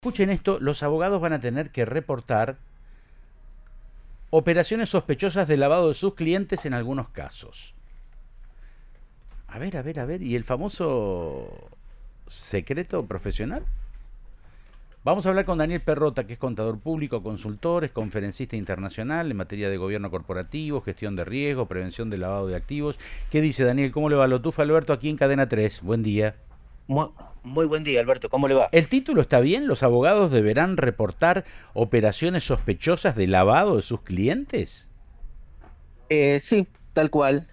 Escuchen esto, los abogados van a tener que reportar operaciones sospechosas de lavado de sus clientes en algunos casos. A ver, ¿y el famoso secreto profesional? Vamos a hablar con Daniel Perrota, que es contador público, consultor, es conferencista internacional en materia de gobierno corporativo, gestión de riesgo, prevención del lavado de activos. ¿Qué dice Daniel? ¿Cómo le va? Lotufa Alberto aquí en Cadena 3. Buen día. Muy, muy buen día, Alberto. ¿Cómo le va? ¿El título está bien? ¿Los abogados deberán reportar operaciones sospechosas de lavado de sus clientes? Sí, tal cual.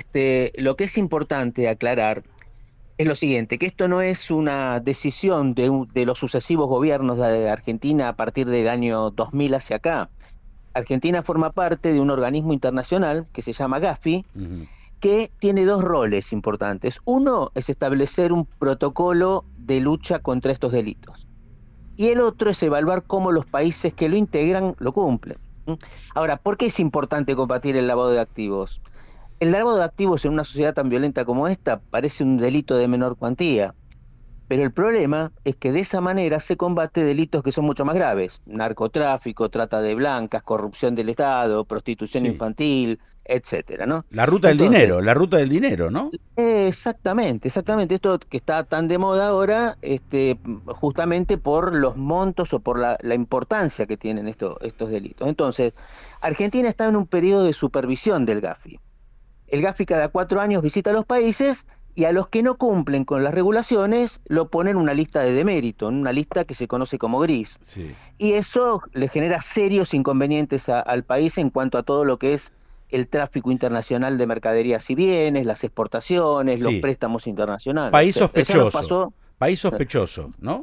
Lo que es importante aclarar es lo siguiente, que esto no es una decisión de los sucesivos gobiernos de Argentina a partir del año 2000 hacia acá. Argentina forma parte de un organismo internacional que se llama Gafi, Ujú. que tiene dos roles importantes. Uno es establecer un protocolo de lucha contra estos delitos. Y el otro es evaluar cómo los países que lo integran lo cumplen. ¿Mm? Ahora, ¿por qué es importante combatir el lavado de activos? El lavado de activos en una sociedad tan violenta como esta parece un delito de menor cuantía, pero el problema es que de esa manera se combate delitos que son mucho más graves: narcotráfico, trata de blancas, corrupción del Estado, prostitución Sí. infantil, etcétera, ¿no? La Entonces, ruta del dinero, ¿no? exactamente, exactamente. Esto que está tan de moda ahora, justamente por los montos o por la importancia que tienen estos delitos. Entonces, Argentina está en un periodo de supervisión del Gafi. El Gafi cada 4 años visita los países y a los que no cumplen con las regulaciones lo ponen en una lista de demérito, en una lista que se conoce como gris. Sí. Y eso le genera serios inconvenientes al país en cuanto a todo lo que es el tráfico internacional de mercaderías y bienes, las exportaciones, los Sí. préstamos internacionales, País etcétera. Ya nos sospechoso. pasó. País sospechoso, ¿no?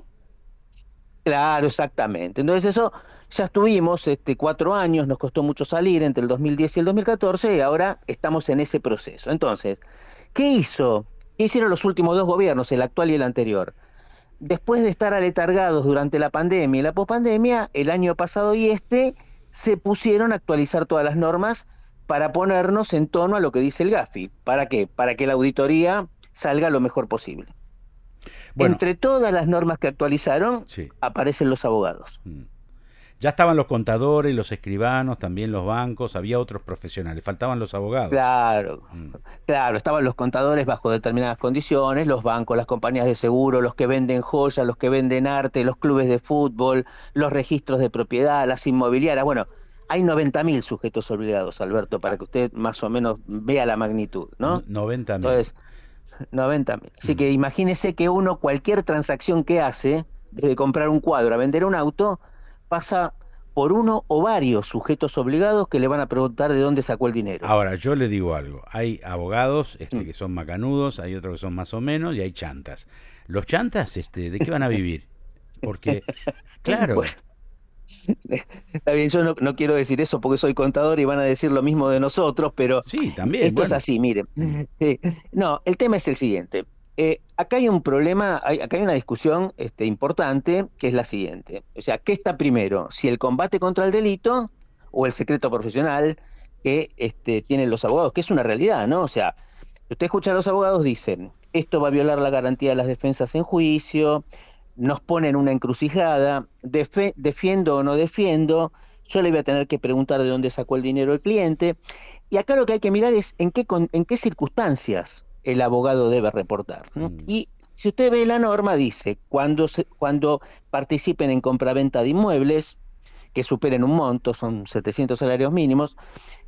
Claro, exactamente. Entonces eso ya estuvimos 4 años, nos costó mucho salir entre el 2010 y el 2014 y ahora estamos en ese proceso. Entonces, ¿qué hizo? ¿Qué hicieron los últimos dos gobiernos, el actual y el anterior? Después de estar aletargados durante la pandemia y la pospandemia, el año pasado y se pusieron a actualizar todas las normas para ponernos en tono a lo que dice el Gafi. ¿Para qué? Para que la auditoría salga lo mejor posible. Bueno, Entre todas las normas que actualizaron, sí. aparecen los abogados. Mm. Ya estaban los contadores, los escribanos, también los bancos, había otros profesionales, faltaban los abogados. Claro, Mm. claro, estaban los contadores bajo determinadas condiciones, los bancos, las compañías de seguro, los que venden joyas, los que venden arte, los clubes de fútbol, los registros de propiedad, las inmobiliarias. Bueno, hay 90.000 sujetos obligados, Alberto, Ah, para que usted más o menos vea la magnitud, ¿no? 90.000. Entonces, 90.000. Así Mm. que imagínese que uno, cualquier transacción que hace, desde comprar un cuadro a vender un auto, pasa por uno o varios sujetos obligados que le van a preguntar de dónde sacó el dinero. Ahora, yo le digo algo. Hay abogados Mm. que son macanudos, hay otros que son más o menos, y hay chantas. Los chantas, ¿de qué van a vivir? Porque, Bueno, claro, está bien, yo no quiero decir eso porque soy contador y van a decir lo mismo de nosotros, pero sí, también, esto es bueno. así, mire. Mm. No, el tema es el siguiente. Acá hay un problema, acá hay una discusión importante, que es la siguiente. O sea, ¿qué está primero? ¿Si el combate contra el delito o el secreto profesional que tienen los abogados? Que es una realidad, ¿no? O sea, usted escucha a los abogados, dicen, esto va a violar la garantía de las defensas en juicio, nos pone en una encrucijada, defiendo o no defiendo, yo le voy a tener que preguntar de dónde sacó el dinero el cliente. Y acá lo que hay que mirar es en qué circunstancias el abogado debe reportar, ¿no? Mm. Y si usted ve la norma, dice, cuando participen en compraventa de inmuebles que superen un monto, son 700 salarios mínimos,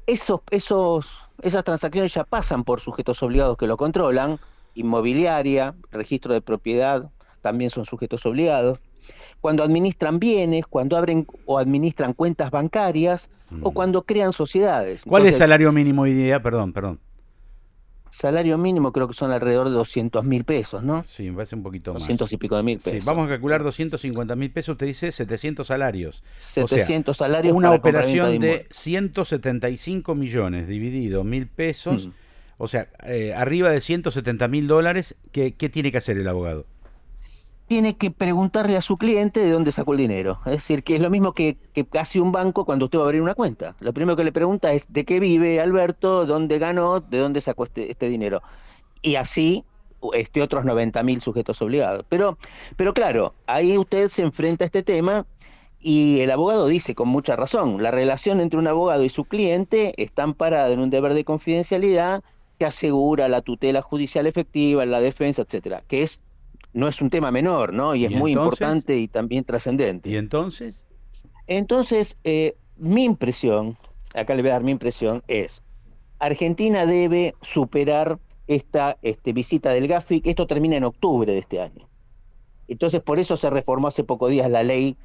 esas transacciones ya pasan por sujetos obligados que lo controlan: inmobiliaria, registro de propiedad, también son sujetos obligados. Cuando administran bienes, cuando abren o administran cuentas bancarias o Mm. cuando crean sociedades. ¿Cuál es el Entonces, salario mínimo hoy día? Perdón, perdón. salario mínimo creo que son alrededor de 200.000 pesos, ¿no? Sí, me parece un poquito más. 200 y pico de mil Sí, pesos. vamos a calcular 250.000 pesos, usted dice 700 salarios. O sea, 700 salarios una para compraventa de operación de inmuebles. 175 millones dividido 1.000 pesos, Mm. o sea, arriba de $170.000, ¿qué tiene que hacer el abogado? Tiene que preguntarle a su cliente de dónde sacó el dinero. Es decir, que es lo mismo que hace un banco cuando usted va a abrir una cuenta. Lo primero que le pregunta es de qué vive Alberto, dónde ganó, de dónde sacó este dinero. Y así otros 90.000 sujetos obligados. Pero claro, ahí usted se enfrenta a este tema y el abogado dice con mucha razón, la relación entre un abogado y su cliente está amparada en un deber de confidencialidad que asegura la tutela judicial efectiva, la defensa, etcétera, no es un tema menor, ¿no? Y es ¿Y muy entonces? importante y también ¿Y trascendente. entonces? Entonces, mi impresión, acá le voy a dar mi impresión, es Argentina debe superar esta visita del GAFIC. Esto termina en octubre de este año. Entonces, por eso se reformó hace pocos días la ley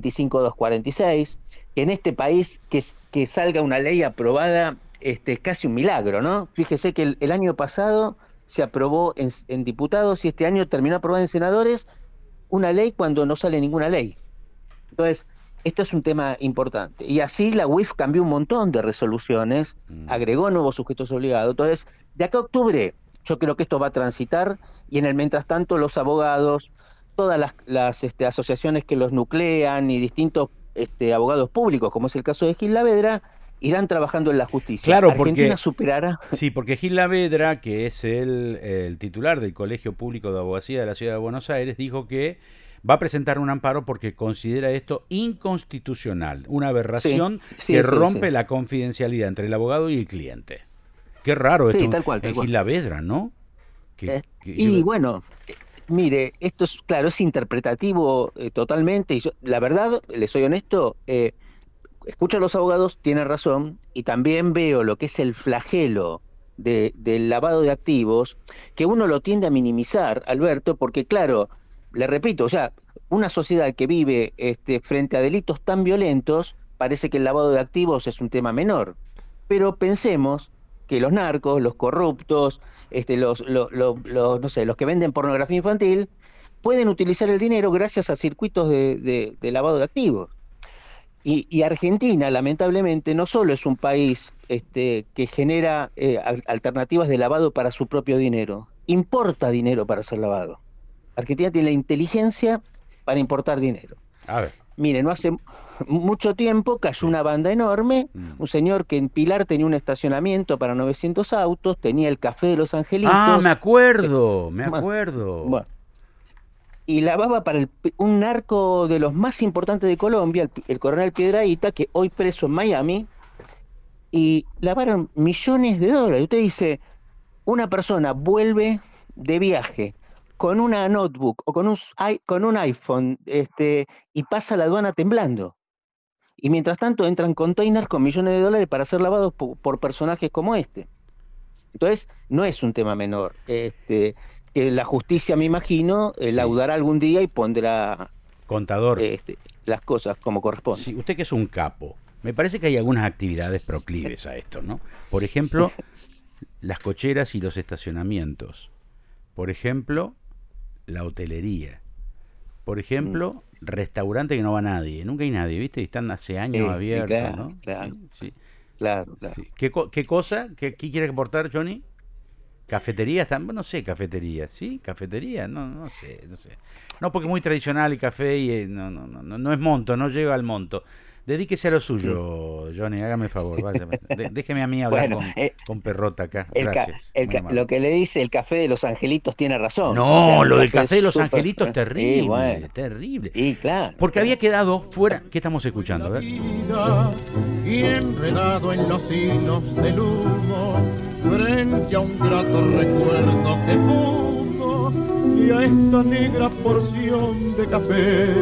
25246, que en este país que salga una ley aprobada es casi un milagro, ¿no? Fíjese que el año pasado se aprobó en diputados y este año terminó aprobada en senadores una ley cuando no sale ninguna ley. Entonces, esto es un tema importante. Y así la UIF cambió un montón de resoluciones, Mm. agregó nuevos sujetos obligados. Entonces, de acá a octubre, yo creo que esto va a transitar y en el mientras tanto los abogados, todas las asociaciones que los nuclean y distintos abogados públicos, como es el caso de Gil Lavedra, irán trabajando en la justicia. Claro, Argentina porque superará. sí, porque Gil Lavedra, que es el titular del Colegio Público de Abogacía de la Ciudad de Buenos Aires, dijo que va a presentar un amparo porque considera esto inconstitucional, una Sí, aberración que sí, sí, sí. rompe la confidencialidad entre el abogado y el cliente. Qué raro Sí, esto tal cual, tal en cual. Gil Lavedra, ¿no? Eh, Que y bueno, mire, esto es, claro, es interpretativo totalmente, y la verdad, le soy honesto, escucho a los abogados, tienen razón, y también veo lo que es el flagelo del lavado de activos, que uno lo tiende a minimizar, Alberto, porque claro, le repito, o sea, una sociedad que vive frente a delitos tan violentos, parece que el lavado de activos es un tema menor. Pero pensemos que los narcos, los corruptos, no sé, los que venden pornografía infantil, pueden utilizar el dinero gracias a circuitos de lavado de activos. Y Argentina, lamentablemente, no solo es un país que genera alternativas de lavado para su propio dinero, importa dinero para ser lavado. Argentina tiene la inteligencia para importar dinero. a ver, Mire, no hace mucho tiempo cayó sí. una banda enorme, Mm. un señor que en Pilar tenía un estacionamiento para 900 autos, tenía el Café de los Ah, Angelitos, me bueno, acuerdo. bueno, y lavaba para un narco de los más importantes de Colombia, el coronel Piedrahíta, que hoy preso en Miami, y lavaron millones de dólares. Y usted dice, una persona vuelve de viaje con una notebook o con un iPhone y pasa la aduana temblando. Y mientras tanto entran containers con millones de dólares para ser lavados por personajes como este. Entonces, no es un tema menor. Que la justicia, me imagino, Sí. laudará algún día y pondrá Contador, las cosas como corresponde. sí, usted que es un capo, me parece que hay algunas actividades proclives a esto, ¿no? Por ejemplo, las cocheras y los estacionamientos. Por ejemplo, la hotelería. Por Mm. ejemplo, restaurante que no va nadie. Nunca hay nadie, ¿viste? Y están hace años Y abiertos, claro, ¿no? claro, Sí, sí. claro, claro. Sí. ¿Qué cosa? ¿Qué quiere aportar, Johnny? ¿Cafeterías? No sé, cafeterías. ¿Sí? ¿Cafetería? No, no sé, no sé. No, porque es muy tradicional el café y no es monto, no llega al monto. Dedíquese a lo Mm. suyo, Johnny, hágame el favor. Vaya, déjeme a mí hablar Bueno, con Perrota acá. Gracias, muy lo amable. que le dice el Café de los Angelitos tiene razón. O sea, No, un lo del café café de los súper. angelitos, Y terrible, bueno, terrible. y claro, Porque había claro. quedado fuera. ¿Qué estamos escuchando? A ver. Vida y enredado en los hilos del humo, frente a un grato recuerdo que fumo y a esta negra porción de café,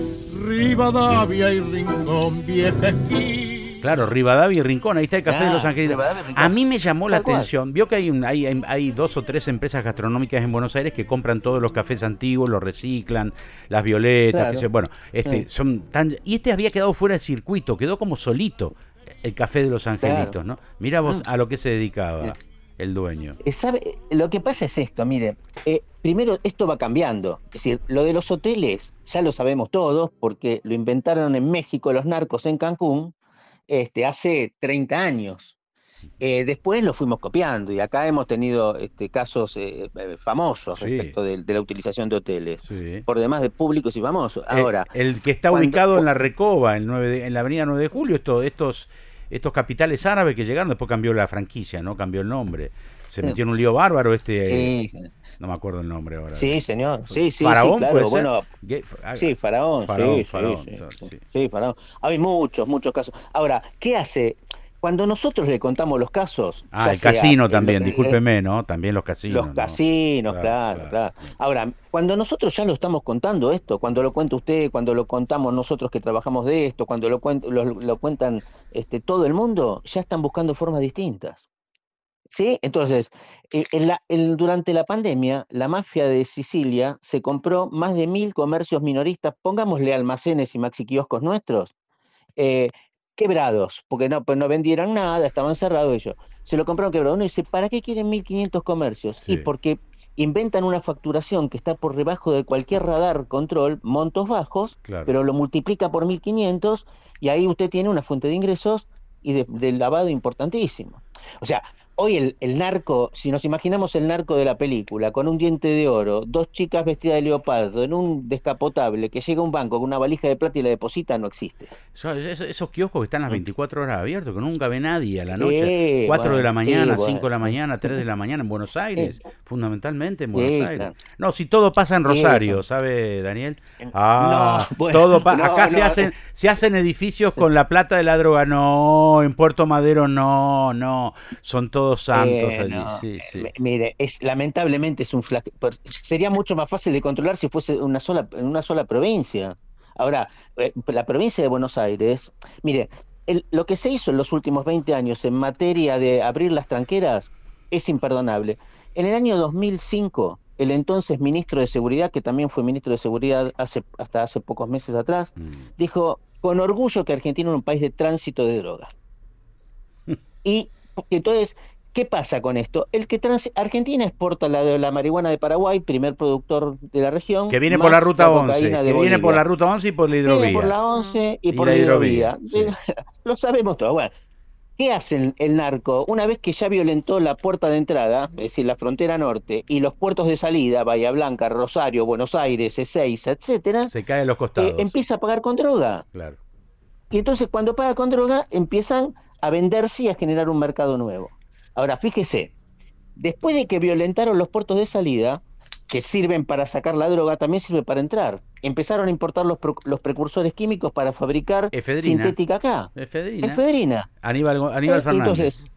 Rivadavia y Rincón, vieja esquina. Claro, Rivadavia y Rincón, ahí está el Café de los Claro, Angelitos. Rivadavia, A Rincón. mí me llamó la Tal cual. atención, vio que hay 2 o 3 empresas gastronómicas en Buenos Aires que compran todos los cafés antiguos, los reciclan, las violetas, qué sé yo. Claro. Bueno, eh, son tan... Y este había quedado fuera de circuito, quedó como solito el Café de los claro. Angelitos, ¿no? Mira vos Mm, a lo que se dedicaba mira. el dueño. Lo que pasa es esto, mire, primero esto va cambiando, es decir, lo de los hoteles ya lo sabemos todos porque lo inventaron en México los narcos en Cancún hace 30 años. Después lo fuimos copiando y acá hemos tenido casos famosos Sí, respecto de la utilización de hoteles, sí. por demás de públicos y famosos. Ahora, El que está cuando, ubicado en cu- la Recoba, en la avenida 9 de Julio, estos capitales árabes que llegaron, después cambió la franquicia, ¿no? Cambió el nombre. Se metió en un lío bárbaro Sí, no me acuerdo el nombre ahora. sí, señor. Sí, sí, Faraón, sí, claro. ¿puede ser? Bueno, sí, Faraón, sí, Faraón, sí, sí, sí. sí, Faraón. Hay muchos, muchos casos. Ahora, ¿qué hace? Cuando nosotros le contamos los casos, Ah, ya el sea casino también, discúlpeme, ¿no? También los los casinos, ¿no? casinos, Claro, claro, claro. Ahora, cuando nosotros ya lo estamos contando esto, cuando lo cuenta usted, cuando lo contamos nosotros que trabajamos de esto, cuando lo cuentan todo el mundo, ya están buscando formas distintas. ¿Sí? Entonces, durante la pandemia, la mafia de Sicilia se compró más de 1.000 comercios minoristas, pongámosle almacenes y maxi kioscos nuestros, eh, quebrados, porque no, pues no vendieron nada, estaban cerrados ellos. Se lo compraron quebrado. Uno dice, ¿para qué quieren 1.500 comercios? Y sí, porque inventan una facturación que está por debajo de cualquier radar control, montos bajos, claro. pero lo multiplica por 1.500 y ahí usted tiene una fuente de ingresos y de lavado importantísimo. O sea, hoy el narco, si nos imaginamos el narco de la película, con un diente de oro, dos chicas vestidas de leopardo, en un descapotable, que llega a un banco con una valija de plata y la deposita, no existe. Esos kioscos que están las ¿Mm? 24 horas abiertos, que nunca ve nadie a la noche, 4 de la Bueno, mañana, 5 bueno. de la mañana, 3 de la mañana en Buenos Aires, fundamentalmente en Buenos Aires. Claro. No, si todo pasa en Y Rosario, eso. ¿sabe, Daniel? No, Ah, bueno, acá no, no. se hacen edificios con la plata de la droga, no, en Puerto Madero no, son todos santos allí, No, sí, sí. mire, lamentablemente es un sería mucho más fácil de controlar si fuese en una sola provincia. Ahora, la provincia de Buenos Aires, mire, lo que se hizo en los últimos 20 años en materia de abrir las tranqueras es imperdonable. En el año 2005, el entonces ministro de Seguridad, que también fue ministro de Seguridad hasta hace pocos meses atrás, dijo con orgullo que Argentina era un país de tránsito de drogas. Y entonces, ¿qué pasa con esto? Argentina exporta la marihuana de Paraguay, primer productor de la región, Que viene por la más ruta la 11, cocaína de que viene por Bolivia. la ruta 11 y por la Viene por hidrovía. la 11 y Y por la la hidrovía, hidrovía. sí. Lo sabemos todo. Bueno, ¿qué hace el narco? Una vez que ya violentó la puerta de entrada, es decir, la frontera norte, y los puertos de salida, Bahía Blanca, Rosario, Buenos Aires, Ezeiza, etcétera, Se cae a los costados, empieza a pagar con droga. claro. Y entonces cuando paga con droga empiezan a venderse y a generar un mercado nuevo. Ahora, fíjese, después de que violentaron los puertos de salida, que sirven para sacar la droga, también sirve para entrar. Empezaron a importar los precursores químicos para fabricar Efedrina, sintética acá. efedrina. Efedrina. Aníbal Fernández. Entonces,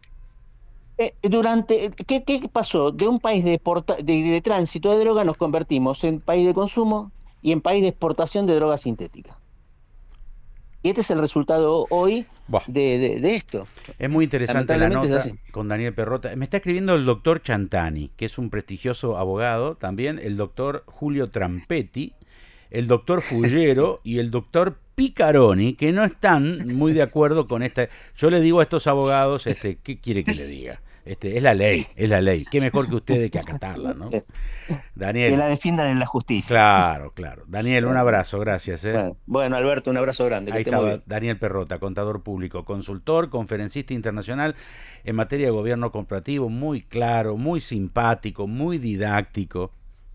¿qué pasó? De un país de tránsito de droga nos convertimos en país de consumo y en país de exportación de droga sintética. Y este es el resultado hoy Buah. de esto. Es muy interesante la Lamentablemente nota es así. con Daniel Perrota. Me está escribiendo el doctor Chantani, que es un prestigioso abogado, también el doctor Julio Trampetti, el doctor Fullero y el doctor Picaroni, que no están muy de acuerdo con esta. Yo le digo a estos abogados, ¿qué quiere que le diga? Es la ley, es la ley. Qué mejor que ustedes que acatarla, ¿no? Daniel. Que la defiendan en la justicia. Claro, claro. Daniel, un abrazo, gracias. Bueno, Alberto, un abrazo grande. Ahí estaba Daniel Perrota, contador público, consultor, conferencista internacional en materia de gobierno corporativo, muy claro, muy simpático, muy didáctico.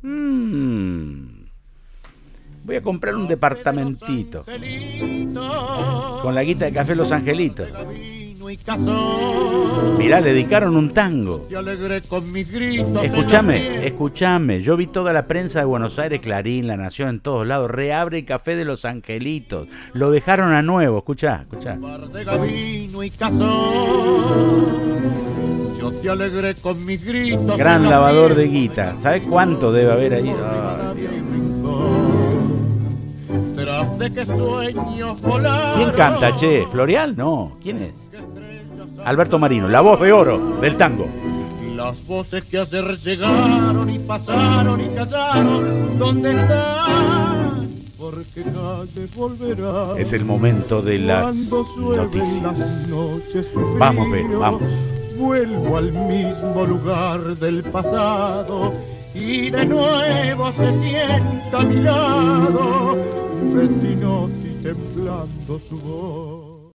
Voy a comprar un departamentito con la guita de Café Los Angelitos. Mirá, le dedicaron un tango. Escúchame. Yo vi toda la prensa de Buenos Aires, Clarín, La Nación, en todos lados. Reabre el Café de Los Angelitos. Lo dejaron a nuevo. Escuchá. Gran lavador de guita. ¿Sabes cuánto debe haber ahí? Oh, Dios. ¿Quién canta, che? ¿Florial? No. ¿Quién es? Alberto Marino, la voz de oro del tango. Las voces que ayer llegaron y pasaron y callaron, ¿dónde están? Porque nadie volverá. Es el momento de las noticias. Vamos, Ben, vamos. Vuelvo al mismo lugar del pasado y de nuevo se sienta a mi lado, vecinos y temblando su voz.